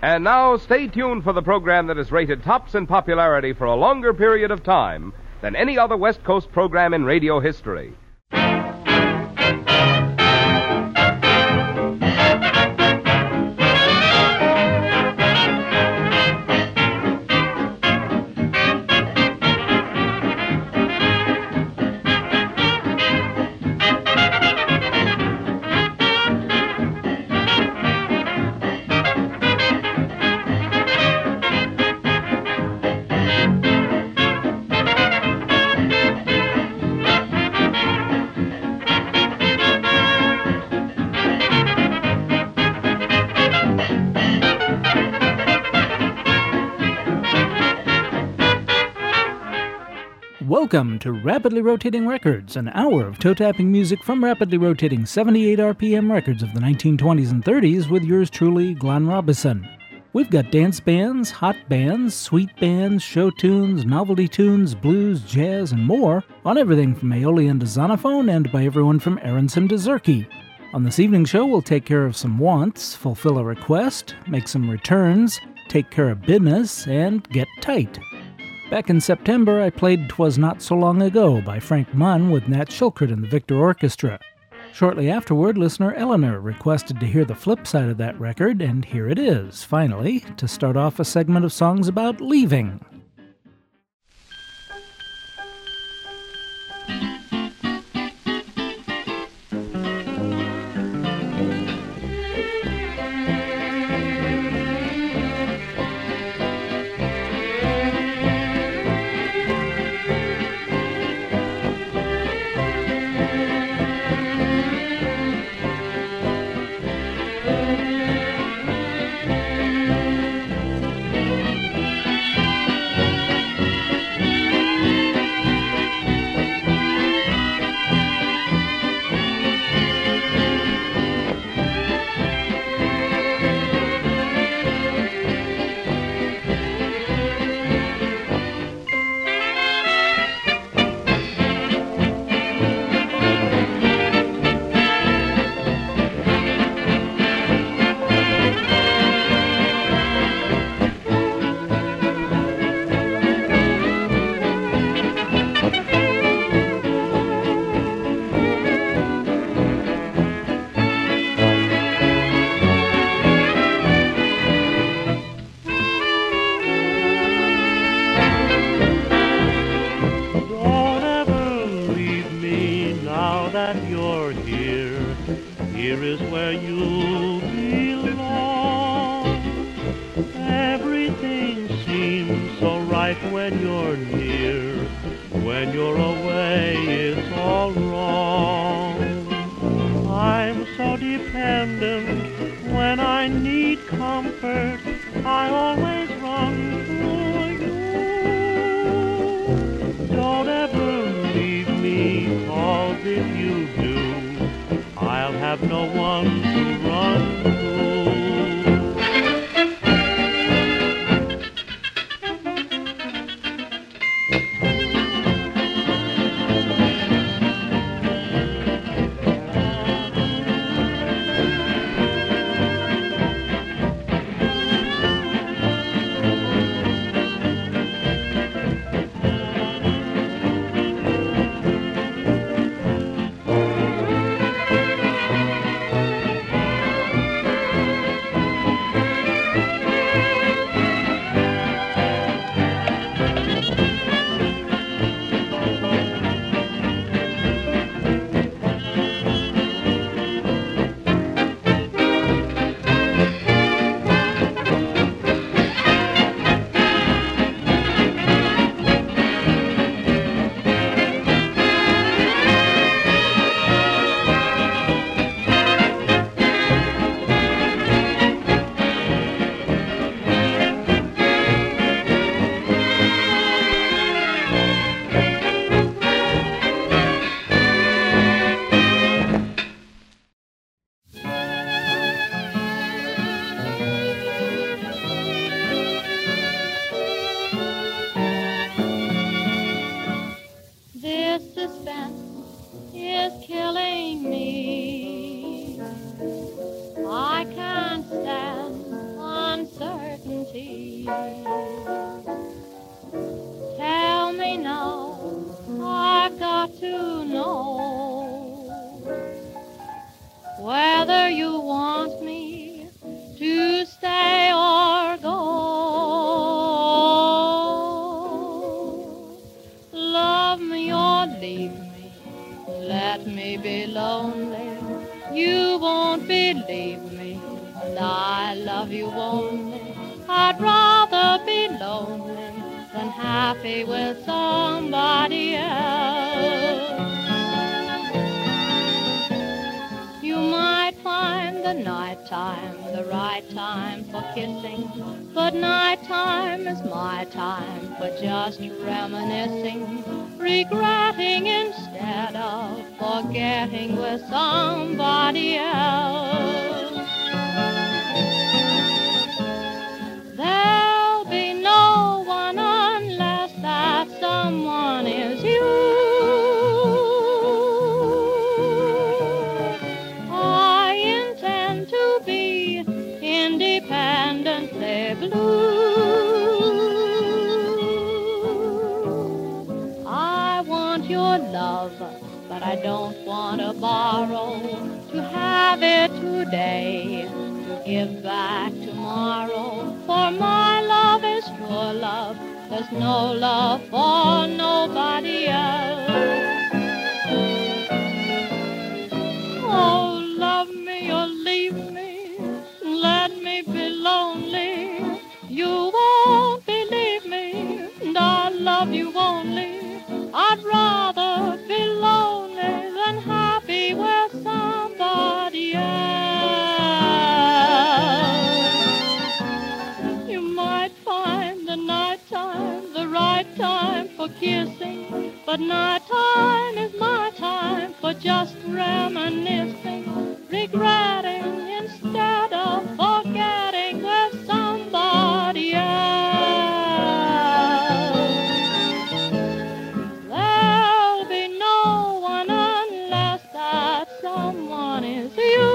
And now, stay tuned for the program that is rated tops in popularity for a longer period of time than any other West Coast program in radio history. Welcome to Rapidly Rotating Records, an hour of toe-tapping music from rapidly rotating 78 RPM records of the 1920s and 30s with yours truly, Glenn Robison. We've got dance bands, hot bands, sweet bands, show tunes, novelty tunes, blues, jazz, and more on everything from Aeolian to Zonophone and by everyone from Aronson to Zerke. On this evening's show, we'll take care of some wants, fulfill a request, make some returns, take care of business, and get tight. Back in September, I played 'Twas Not So Long Ago by Frank Munn with Nat Shilkert and the Victor Orchestra. Shortly afterward, listener Eleanor requested to hear the flip side of that record, and here it is, finally, to start off a segment of songs about leaving. Tell me now, I've got to know whether you want me to stay or go. Love me or leave me, let me be lonely. You won't believe me, and I love you only. I'd rather be lonely than happy with somebody else. You might find the nighttime the right time for kissing, but nighttime is my time for just reminiscing, regretting instead of forgetting with somebody else. There'll be no one unless that someone is you. I intend to be independently blue. I want your love, but I don't want to borrow, to have it today, to give back tomorrow. For my love is your love, there's no love for nobody else. Oh, love me or leave me, let me be lonely. You won't believe me, and I love you only. I'd rather be lonely than happy with somebody else. You might find the nighttime the right time for kissing, but nighttime is my time for just reminiscing, regretting instead of forgetting with somebody else. There'll be no one unless that someone is you.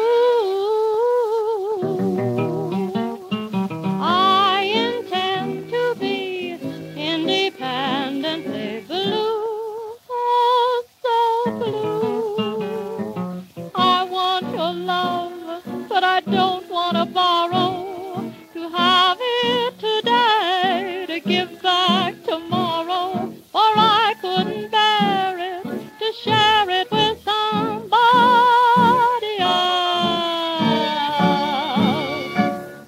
I intend to be independently blue, oh, so blue. I want your love, but I don't want to borrow, to have it today, to give back tomorrow, for I couldn't bear it, to share it with somebody else.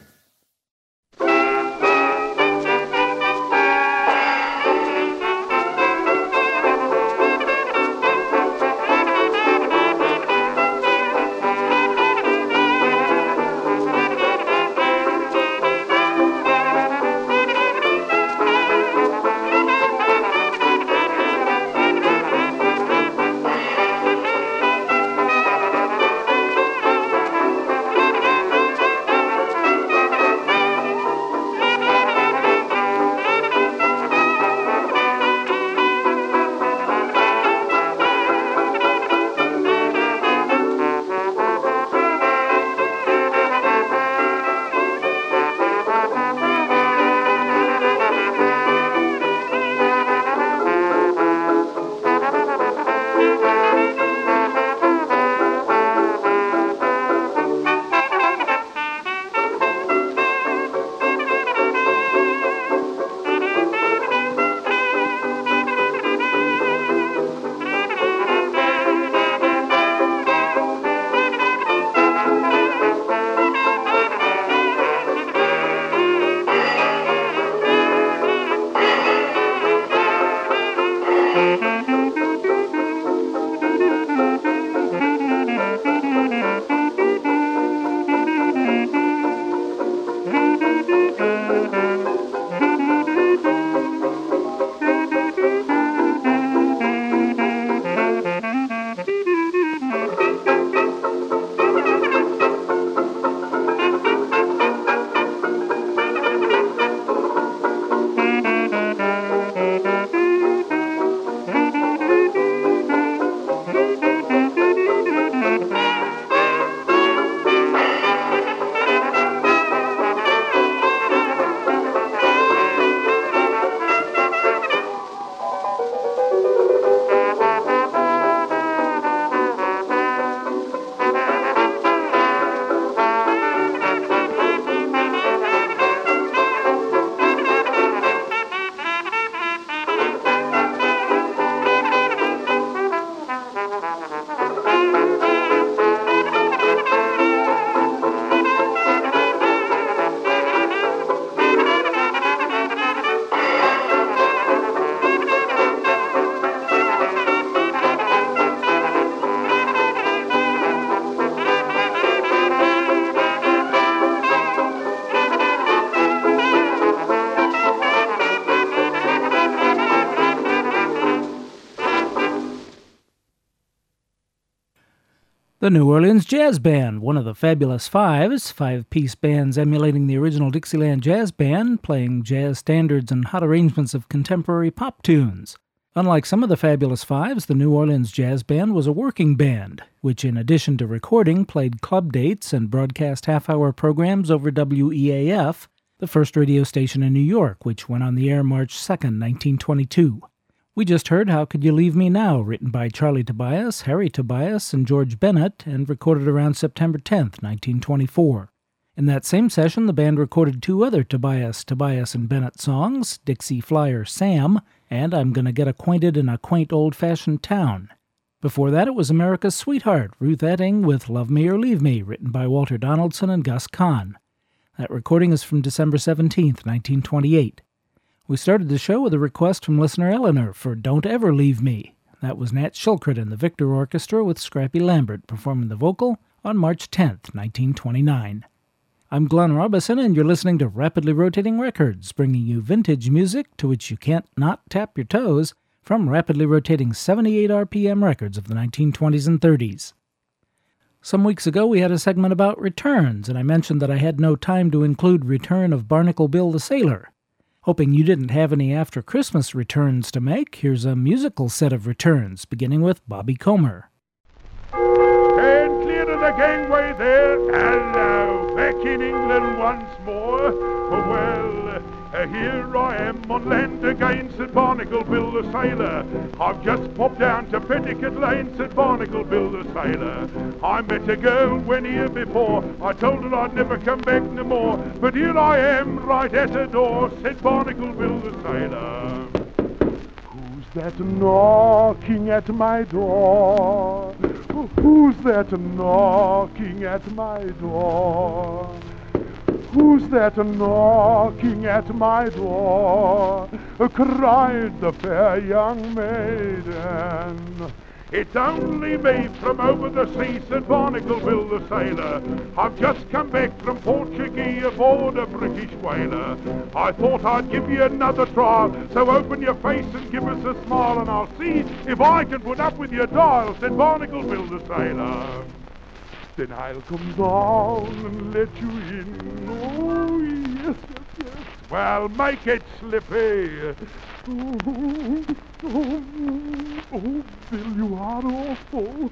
The New Orleans Jazz Band, one of the Fabulous Fives, five-piece bands emulating the original Dixieland Jazz Band, playing jazz standards and hot arrangements of contemporary pop tunes. Unlike some of the Fabulous Fives, the New Orleans Jazz Band was a working band, which in addition to recording, played club dates and broadcast half-hour programs over WEAF, the first radio station in New York, which went on the air March 2, 1922. We just heard How Could You Leave Me Now, written by Charlie Tobias, Harry Tobias, and George Bennett, and recorded around September 10, 1924. In that same session, the band recorded two other Tobias and Bennett songs, Dixie Flyer Sam, and I'm Gonna Get Acquainted in a Quaint Old-Fashioned Town. Before that, it was America's Sweetheart, Ruth Etting, with Love Me or Leave Me, written by Walter Donaldson and Gus Kahn. That recording is from December 17, 1928. We started the show with a request from listener Eleanor for Don't Ever Leave Me. That was Nat Shilkret and the Victor Orchestra with Scrappy Lambert performing the vocal on March 10, 1929. I'm Glenn Robison, and you're listening to Rapidly Rotating Records, bringing you vintage music to which you can't not tap your toes from rapidly rotating 78 RPM records of the 1920s and 30s. Some weeks ago, we had a segment about returns, and I mentioned that I had no time to include Return of Barnacle Bill the Sailor. Hoping you didn't have any after-Christmas returns to make, here's a musical set of returns, beginning with Bobby Comer. Stand clear to the gangway there, hello, back in England once more. Here I am on land again, said Barnacle Bill the Sailor. I've just popped down to Petticoat Lane, said Barnacle Bill the Sailor. I met a girl when here before, I told her I'd never come back no more, but here I am right at her door, said Barnacle Bill the Sailor. Who's that knocking at my door? Who's that knocking at my door? Who's that knocking at my door? Cried the fair young maiden. It's only me from over the sea, said Barnacle Bill the Sailor. I've just come back from Portuguese aboard a British whaler. I thought I'd give you another trial, so open your face and give us a smile, and I'll see if I can put up with your dial, said Barnacle Bill the Sailor. Then I'll come down and let you in. Oh, yes, yes, yes. Well, make it slippy. Oh, Bill, you are awful.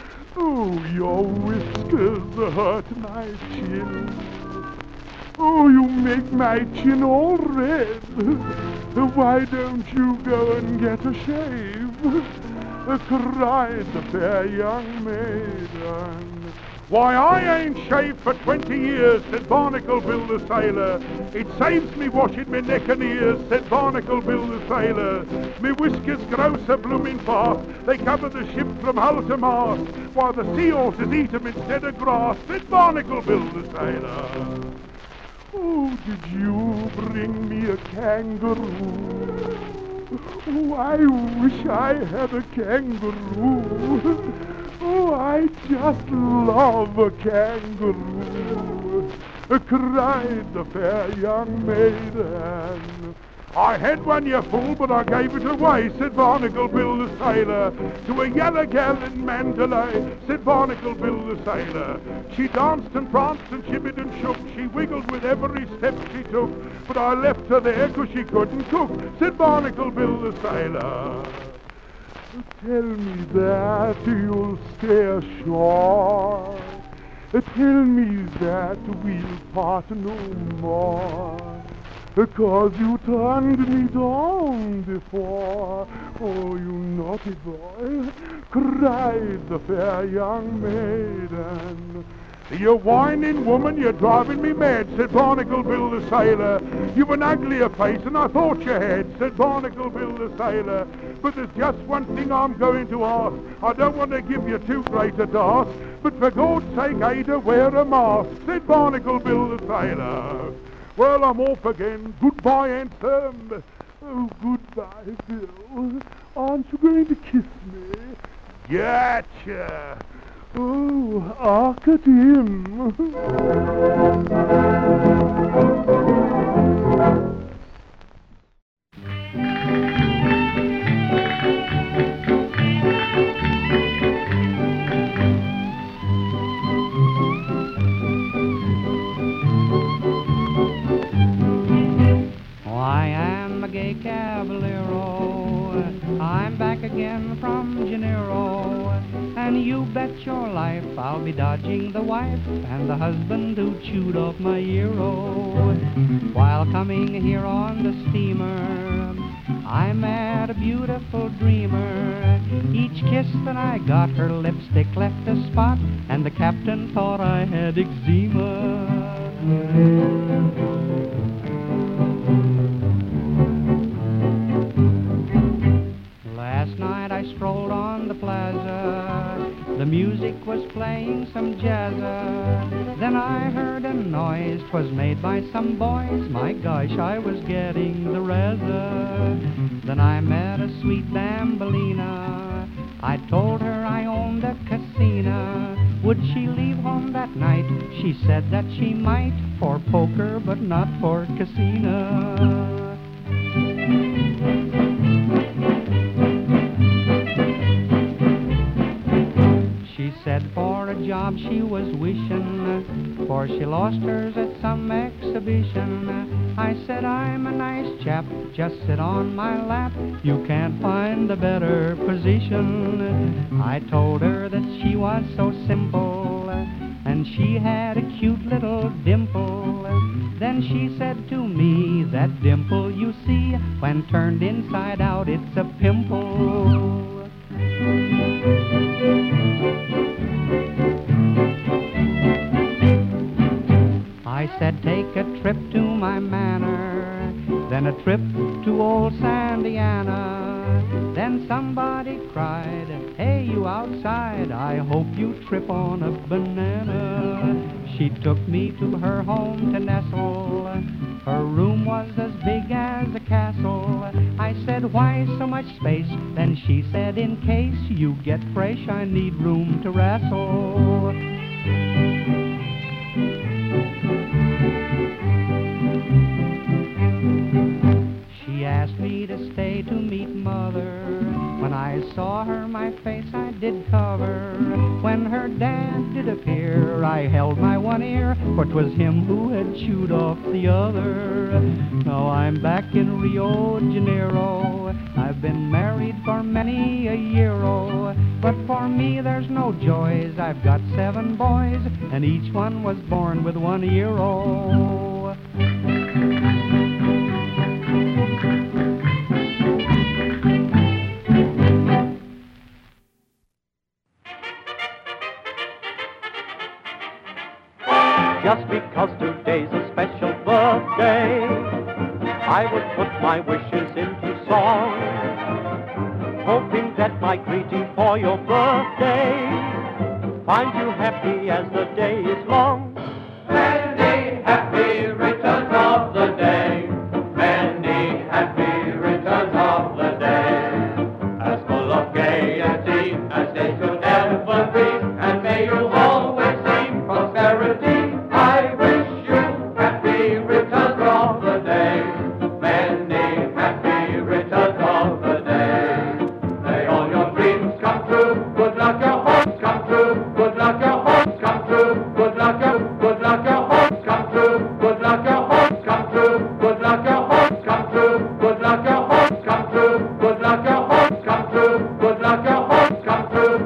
Oh, your whiskers hurt my chin. Oh, you make my chin all red. Why don't you go and get a shave? Cried the fair young maiden. Why, I ain't shaved for 20 years, said Barnacle Bill the Sailor. It saves me washing me neck and ears, said Barnacle Bill the Sailor. Me whiskers grow so blooming fast, they cover the ship from hull to mast, while the sea horses eat 'em instead of grass, said Barnacle Bill the Sailor. Oh, did you bring me a kangaroo? Oh, I wish I had a kangaroo. Oh, I just love a kangaroo, cried the fair young maiden. I had one, you fool, but I gave it away, said Barnacle Bill the Sailor. To a yellow gal in Mandalay, said Barnacle Bill the Sailor. She danced and pranced and shivered and shook, she wiggled with every step she took, but I left her there 'cause she couldn't cook, said Barnacle Bill the Sailor. Tell me that you'll stay ashore. Tell me that we'll part no more. 'Cause you turned me down before. Oh, you naughty boy, cried the fair young maiden. You whining woman, you're driving me mad, said Barnacle Bill the Sailor. You've an uglier face than I thought you had, said Barnacle Bill the Sailor. But there's just one thing I'm going to ask. I don't want to give you too great a task, but for God's sake, Ada, wear a mask, said Barnacle Bill the Sailor. Well, I'm off again. Goodbye, Aunt Sam. Oh, goodbye, Bill. Aren't you going to kiss me? Gotcha. Oh, arc at him. gay caballero. I'm back again from Janeiro, and you bet your life I'll be dodging the wife and the husband who chewed off my euro. While coming here on the steamer, I met a beautiful dreamer. Each kiss that I got, her lipstick left a spot, and the captain thought I had eczema. Last night I strolled on the plaza. The music was playing some jazza. Then I heard a noise, 'twas made by some boys. My gosh, I was getting the razza. Then I met a sweet Bambolina. I told her I owned a casino. Would she leave home that night? She said that she might, for poker but not for casino. She said for a job she was wishing, for she lost hers at some exhibition. I said I'm a nice chap, just sit on my lap, you can't find a better position. I told her that she was so simple, and she had a cute little dimple. Then she said to me, that dimple you see, when turned inside out it's a pimple. I said take a trip to my manor, then a trip to old Sandiana. Then somebody cried, hey you outside, I hope you trip on a banana. She took me to her home to nestle. Her room was as big as a castle. I said, why so much space? Then she said, in case you get fresh, I need room to wrestle. She asked me to stay to meet mother. When I saw her, my face I did cover. When her dad did appear, I held my one ear, for 'twas him who had chewed off the other. Now I'm back in Rio de Janeiro. I've been married for many a year-o, but for me there's no joys. I've got 7 boys, and each one was born with 1 ear-o. Just because today's a special birthday, I would put my wishes into song, hoping that my greeting for your birthday finds you happy as the day is long. Many happy returns of the day, many happy returns of the day, as full of gaiety as they could ever be, and may you always see prosperity. I wish you happy returns of the day, many happy returns of the day. May all your dreams come true, good luck your hopes come true, good luck your hopes come true, good luck your hopes come true, good luck your hopes come true, good luck your hopes come true, good luck your hopes come true, good luck your hopes come true, good luck your hopes come true.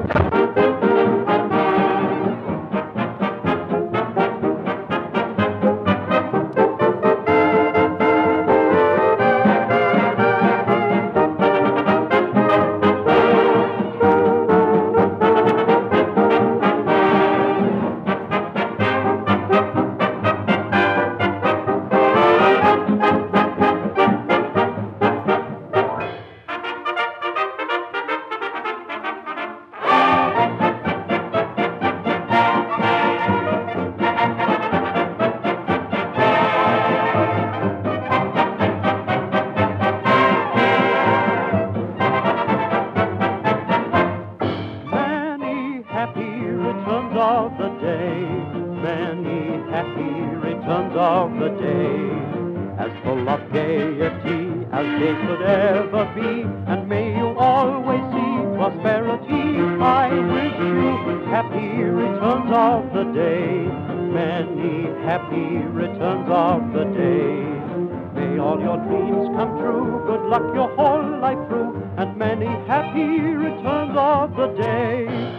Happy returns of the day. May all your dreams come true. Good luck your whole life through, and many happy returns of the day.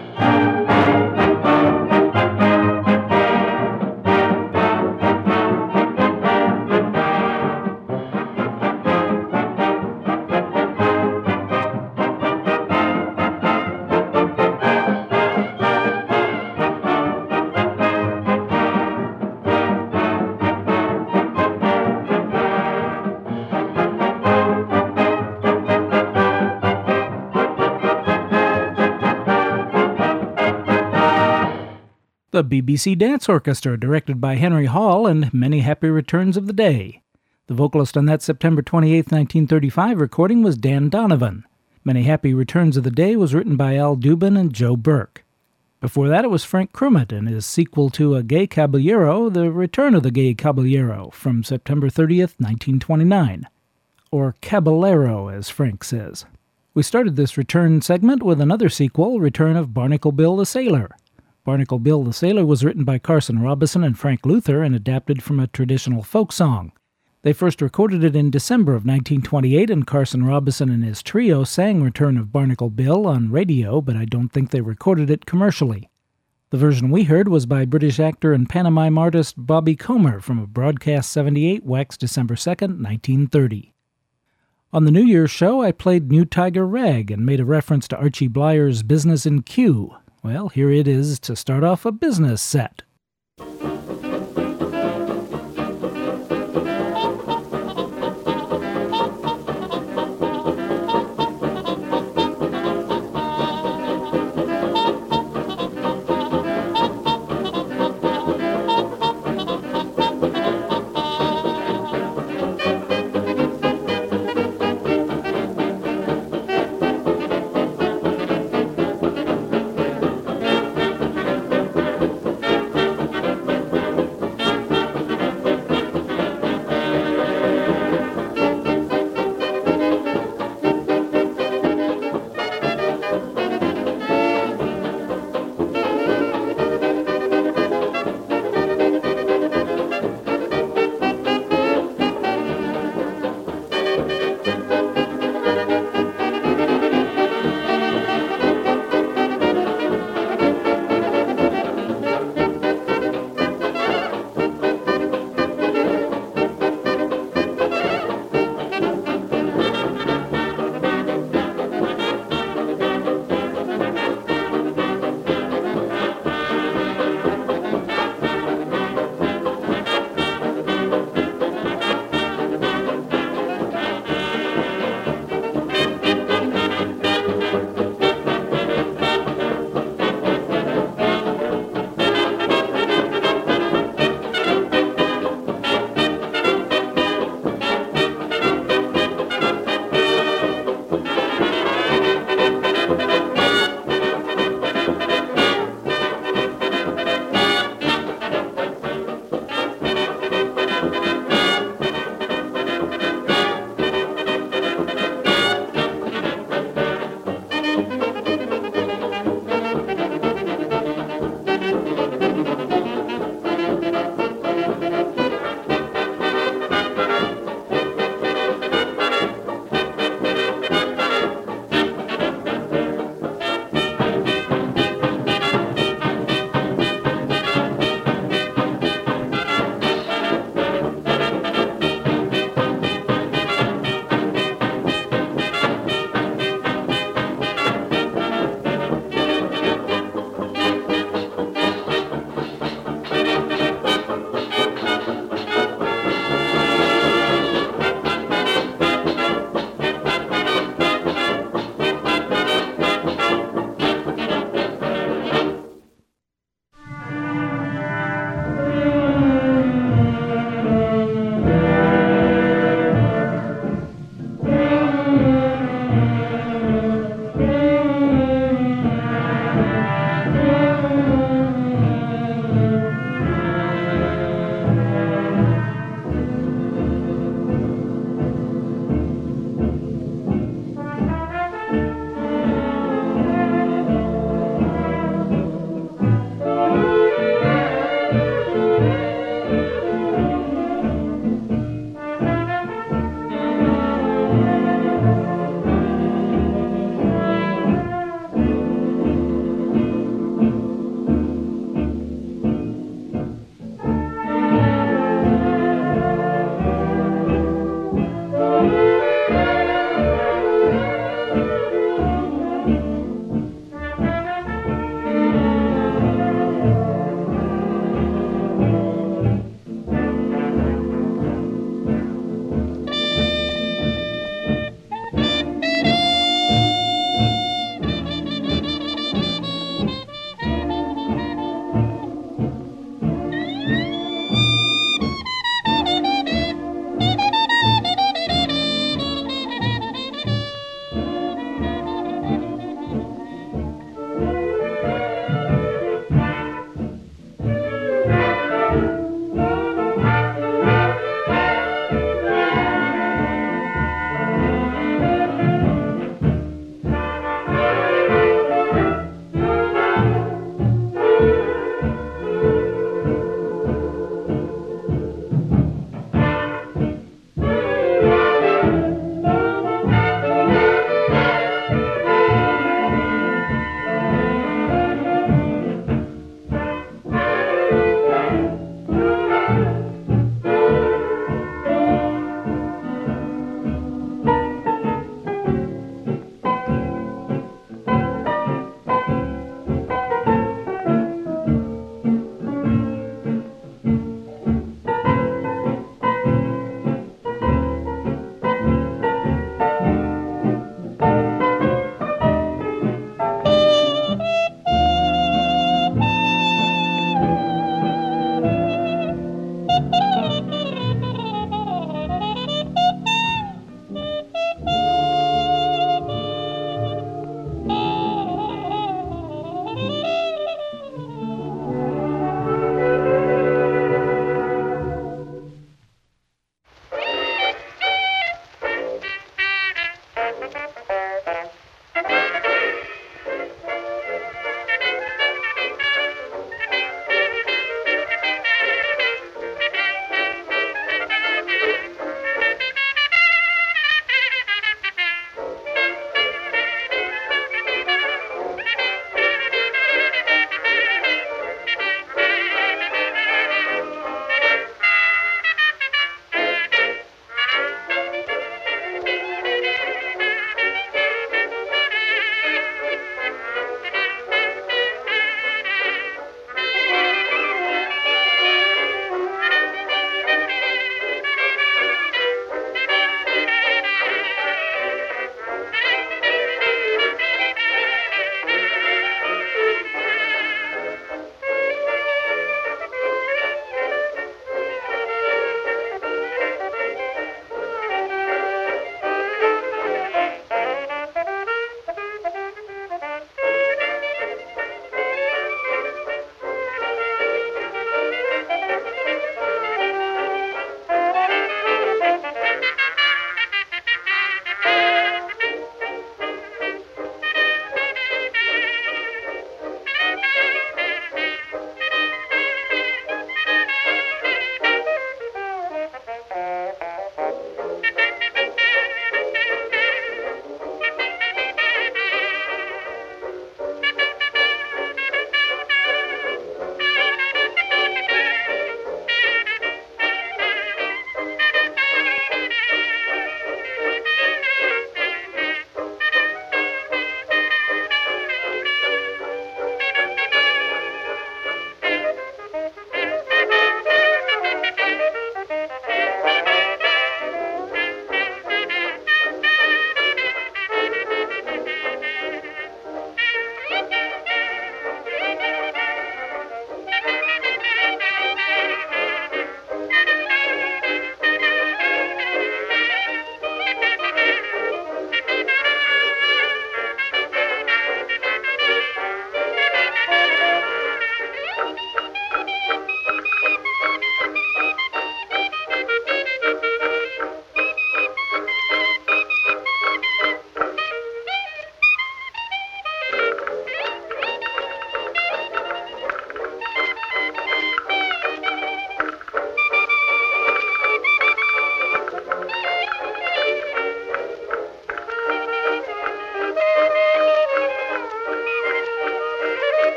The BBC Dance Orchestra, directed by Henry Hall, and Many Happy Returns of the Day. The vocalist on that September 28, 1935 recording was Dan Donovan. Many Happy Returns of the Day was written by Al Dubin and Joe Burke. Before that, it was Frank Crumit and his sequel to A Gay Caballero, The Return of the Gay Caballero, from September 30th, 1929. Or Caballero, as Frank says. We started this return segment with another sequel, Return of Barnacle Bill the Sailor. Barnacle Bill the Sailor was written by Carson Robison and Frank Luther and adapted from a traditional folk song. They first recorded it in December of 1928, and Carson Robison and his trio sang Return of Barnacle Bill on radio, but I don't think they recorded it commercially. The version we heard was by British actor and pantomime artist Bobby Comer from a Broadcast 78 waxed December 2nd, 1930. On the New Year's show, I played New Tiger Rag and made a reference to Archie Blier's Business in Q. Well, here it is to start off a business set.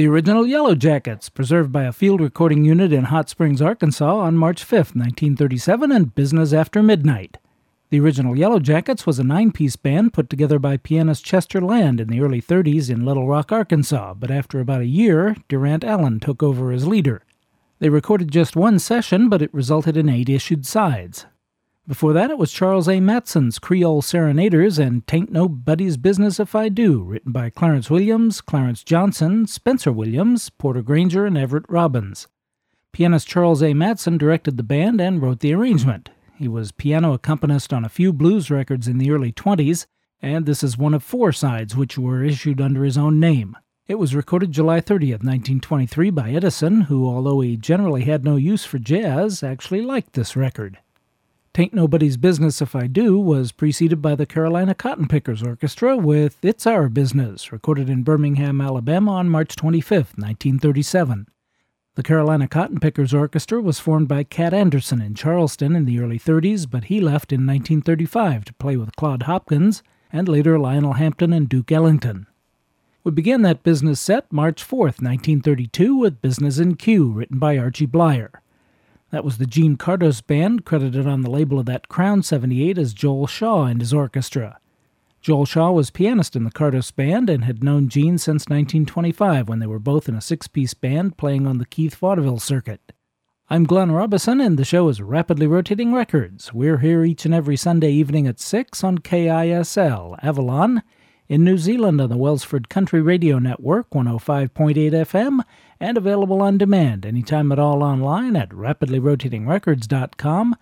The original Yellow Jackets, preserved by a field recording unit in Hot Springs, Arkansas on March 5, 1937, and Business After Midnight. The original Yellow Jackets was a 9-piece band put together by pianist Chester Land in the early 30s in Little Rock, Arkansas, but after about a year, Durant Allen took over as leader. They recorded just one session, but it resulted in 8 issued sides. Before that, it was Charles A. Matson's Creole Serenaders and Tain't Nobody's Business If I Do, written by Clarence Williams, Clarence Johnson, Spencer Williams, Porter Granger, and Everett Robbins. Pianist Charles A. Matson directed the band and wrote the arrangement. He was piano accompanist on a few blues records in the early 20s, and this is one of 4 sides which were issued under his own name. It was recorded July 30th, 1923 by Edison, who, although he generally had no use for jazz, actually liked this record. Tain't Nobody's Business If I Do was preceded by the Carolina Cotton Pickers Orchestra with It's Our Business, recorded in Birmingham, Alabama on March 25, 1937. The Carolina Cotton Pickers Orchestra was formed by Cat Anderson in Charleston in the early 30s, but he left in 1935 to play with Claude Hopkins and later Lionel Hampton and Duke Ellington. We began that business set March 4, 1932 with Business in Q, written by Archie Blyer. That was the Gene Cardos Band, credited on the label of that Crown 78 as Joel Shaw and his orchestra. Joel Shaw was pianist in the Cardos Band and had known Gene since 1925 when they were both in a 6-piece band playing on the Keith Vaudeville circuit. I'm Glenn Robison, and the show is Rapidly Rotating Records. We're here each and every Sunday evening at 6 on KISL, Avalon, in New Zealand on the Wellsford Country Radio Network, 105.8 FM, and available on demand anytime at all online at rapidlyrotatingrecords.com,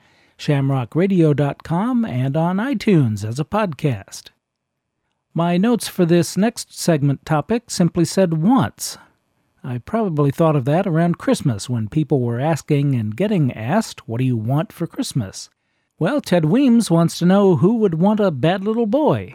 shamrockradio.com, and on iTunes as a podcast. My notes for this next segment topic simply said once. I probably thought of that around Christmas when people were asking and getting asked, what do you want for Christmas? Well, Ted Weems wants to know who would want a bad little boy.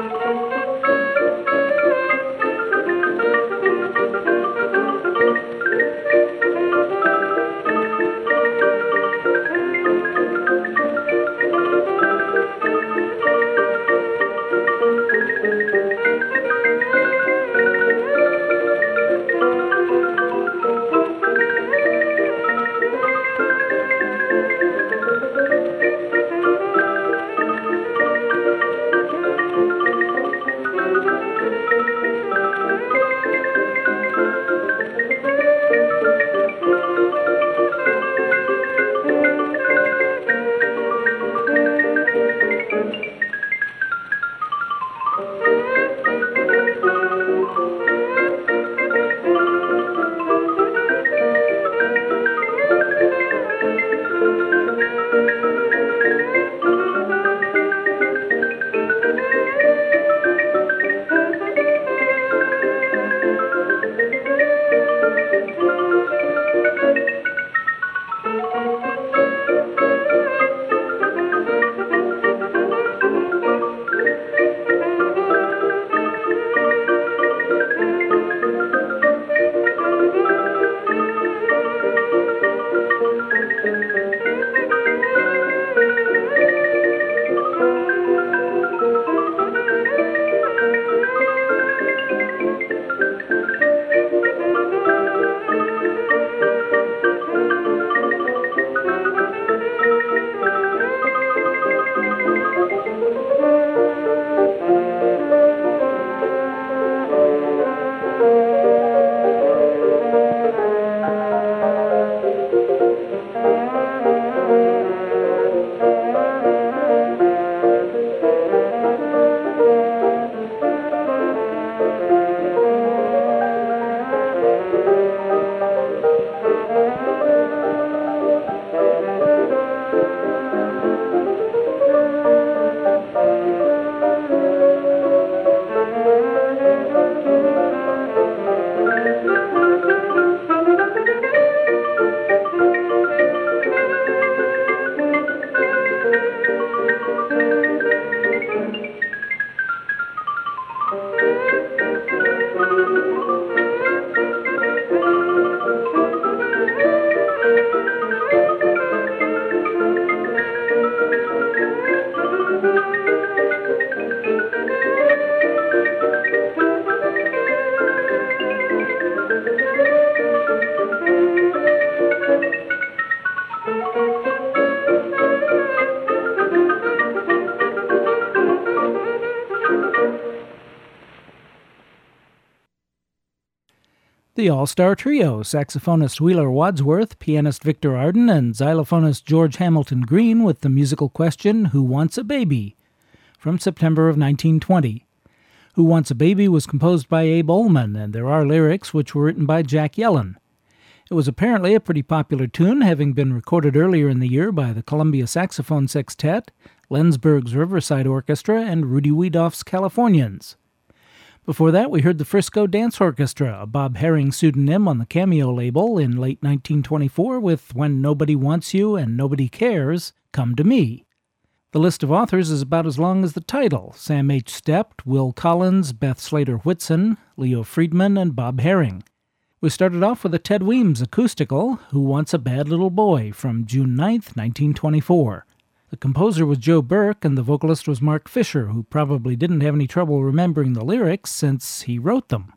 The All-Star Trio, saxophonist Wheeler Wadsworth, pianist Victor Arden, and xylophonist George Hamilton Green with the musical question, Who Wants a Baby? From September of 1920. Who Wants a Baby was composed by Abe Ullman, and there are lyrics which were written by Jack Yellen. It was apparently a pretty popular tune, having been recorded earlier in the year by the Columbia Saxophone Sextet, Lensburg's Riverside Orchestra, and Rudy Wiedoff's Californians. Before that, we heard the Frisco Dance Orchestra, a Bob Herring pseudonym on the Cameo label, in late 1924 with When Nobody Wants You and Nobody Cares, Come to Me. The list of authors is about as long as the title: Sam H. Stept, Will Collins, Beth Slater Whitson, Leo Friedman, and Bob Herring. We started off with a Ted Weems acoustical, Who Wants a Bad Little Boy, from June 9th, 1924. The composer was Joe Burke, and the vocalist was Mark Fisher, who probably didn't have any trouble remembering the lyrics since he wrote them.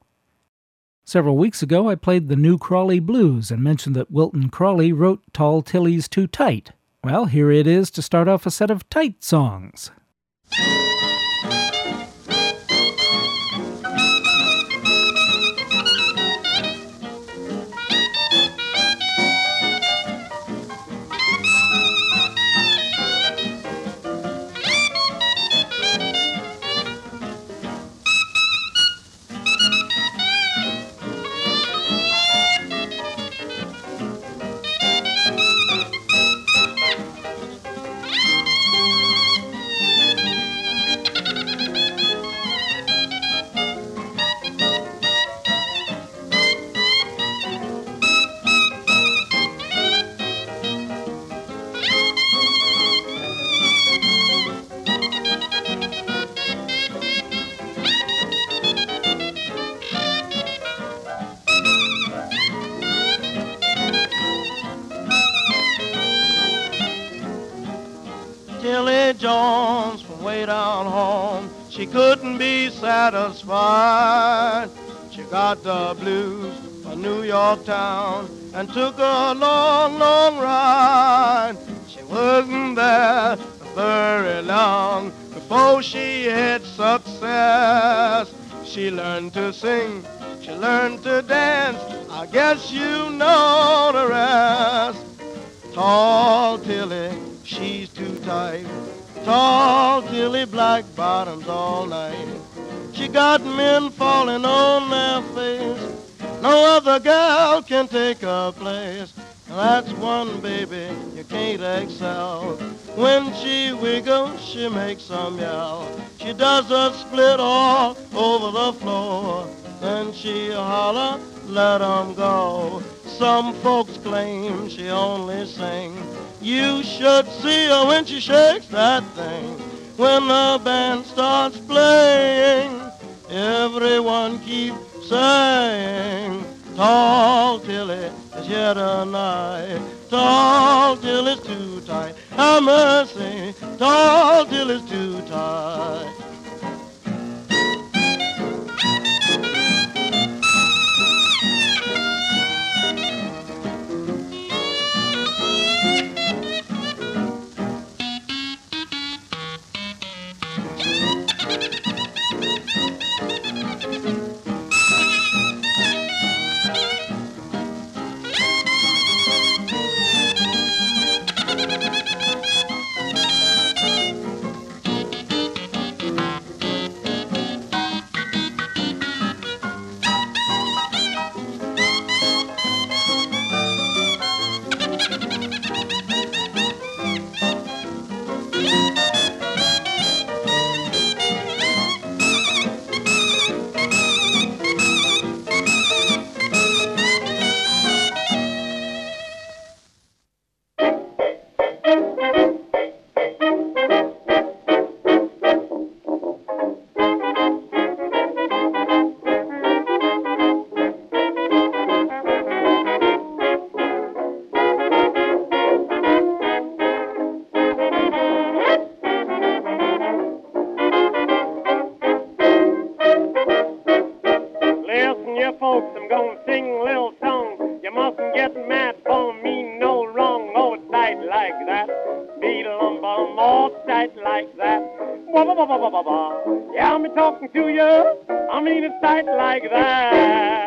Several weeks ago, I played the New Crawley Blues and mentioned that Wilton Crawley wrote Tall Tilly's Too Tight. Well, here it is to start off a set of tight songs. she couldn't be satisfied. She got the blues for New York town and took a long, long ride. She wasn't there very long before she had success. She learned to sing, she learned to dance, I guess you know the rest. Tall Tilly, she's too tight. Tall Tilly, black bottoms all night. She got men falling on their face. No other girl can take her place. That's one baby you can't excel. When she wiggles, she makes some yell. She does a split all over the floor. Then she holler, let 'em go. Some folks claim she only sings. You should see her when she shakes that thing. When the band starts playing, everyone keeps saying, Tall Tilly is here tonight. Tall Tilly's too tight. Have mercy. Tall Tilly's too tight. Yeah, I'm talking to you. I mean it's tight like that.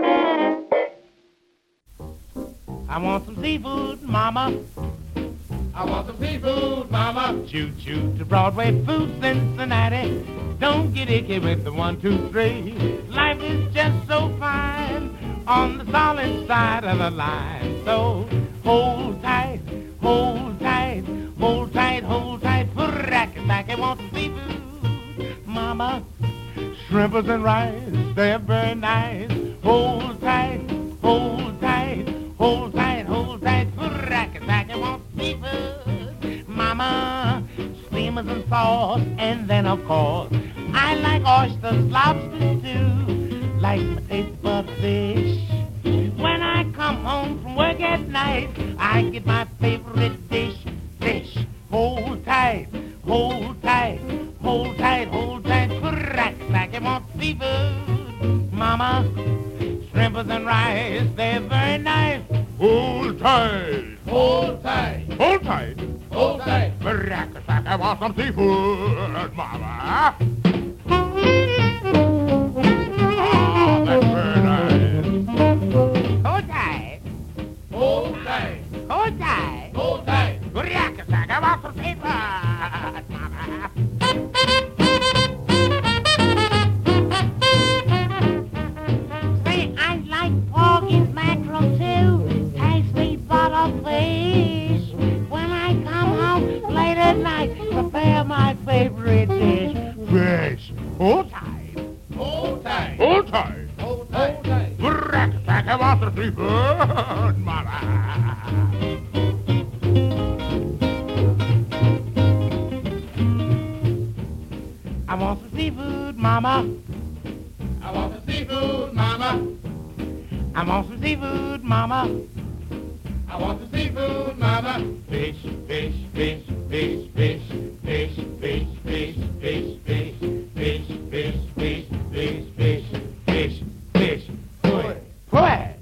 I want some seafood, mama. I want some seafood, mama. Choo-choo to Broadway Food, Cincinnati. Don't get icky with the 1, 2, 3. Life is just so fine on the solid side of the line. So hold tight, hold tight, hold tight, hold tight. Racky-tacky, want some seafood, mama. Shrimpers and rice, they're very nice. Hold tight, hold tight, hold tight, hold tight. Racky-tacky, want some seafood, mama. Steamers and sauce, and then of course I like oysters, lobsters too. Like my taste bud fish. When I come home from work at night, I get my favorite dish, fish. Hold tight, hold tight, hold tight, hold tight. Racky-tacky, want seafood, mama. Shrimpers and rice, they're very nice. Hold tight. Hold tight, Hold tight. hold tight. Racky-tacky, want some seafood, mama. Oh, that's very nice. Hold tight, Hold tight. hold tight. Hold tight. Racky-tacky, want some seafood, mama. Say, I like porgy's mackerel too. Tasty butter fish. When I come home late at night, prepare my favorite dish, fish. Hold tight, Hold tight. Hold tight. Hold tight. Racky-tacky, want some seafood, mama. I want some seafood, mama. I want some seafood, mama. I want some seafood, mama. I want some seafood, mama. Fish, fish, fish, fish, fish, fish, fish, fish, fish, fish, fish, fish, fish, fish, fish, fish, fish, fish. What?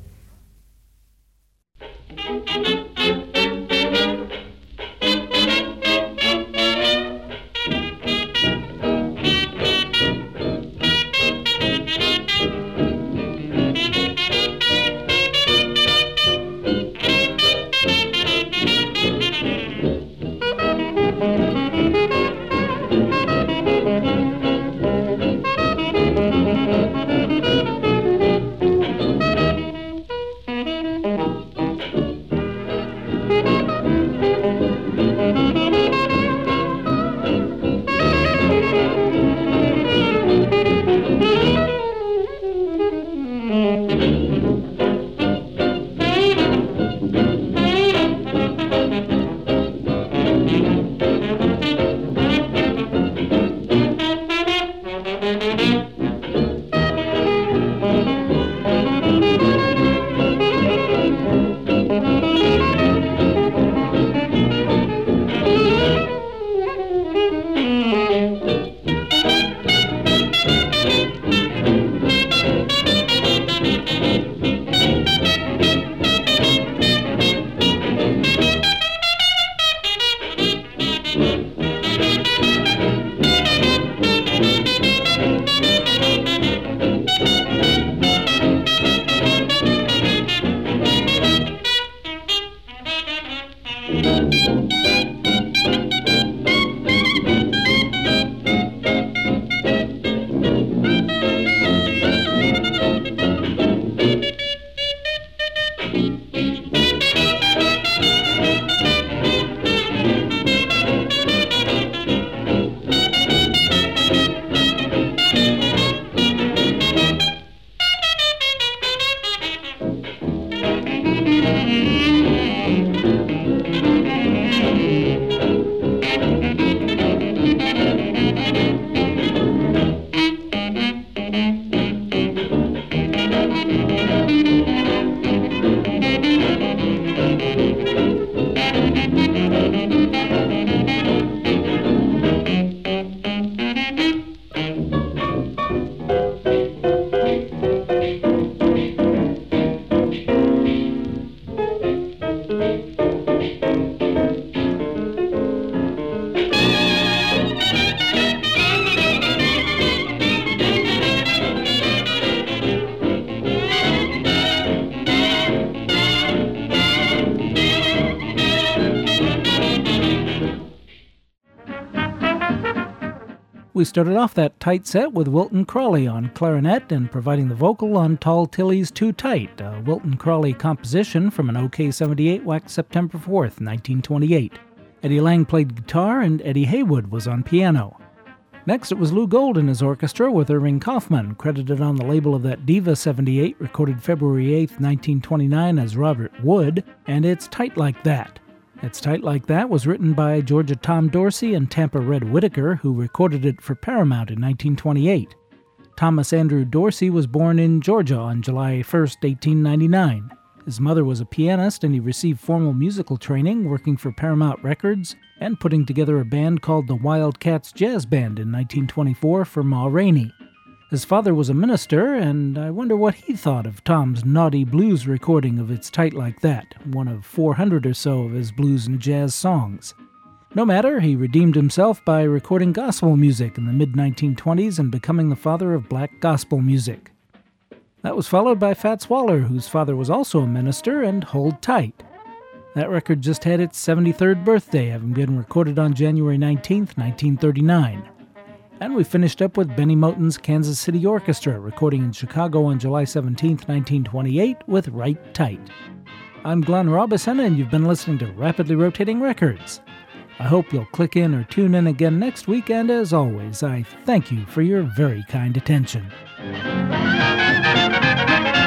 We started off that tight set with Wilton Crawley on clarinet and providing the vocal on Tall Tilly's Too Tight, a Wilton Crawley composition from an OK-78 waxed September 4th, 1928. Eddie Lang played guitar and Eddie Haywood was on piano. Next, it was Lou Gold and his orchestra with Irving Kaufman, credited on the label of that Diva 78, recorded February 8, 1929 as Robert Wood, and It's Tight Like That. It's Tight Like That was written by Georgia Tom Dorsey and Tampa Red Whitaker, who recorded it for Paramount in 1928. Thomas Andrew Dorsey was born in Georgia on July 1, 1899. His mother was a pianist, and he received formal musical training working for Paramount Records and putting together a band called the Wildcats Jazz Band in 1924 for Ma Rainey. His father was a minister, and I wonder what he thought of Tom's naughty blues recording of It's Tight Like That, one of 400 or so of his blues and jazz songs. No matter, he redeemed himself by recording gospel music in the mid-1920s and becoming the father of black gospel music. That was followed by Fats Waller, whose father was also a minister, and Hold Tight. That record just had its 73rd birthday, having been recorded on January 19, 1939. And we finished up with Benny Moten's Kansas City Orchestra, recording in Chicago on July 17, 1928, with Right Tight. I'm Glenn Robison, and you've been listening to Rapidly Rotating Records. I hope you'll click in or tune in again next week, and as always, I thank you for your very kind attention.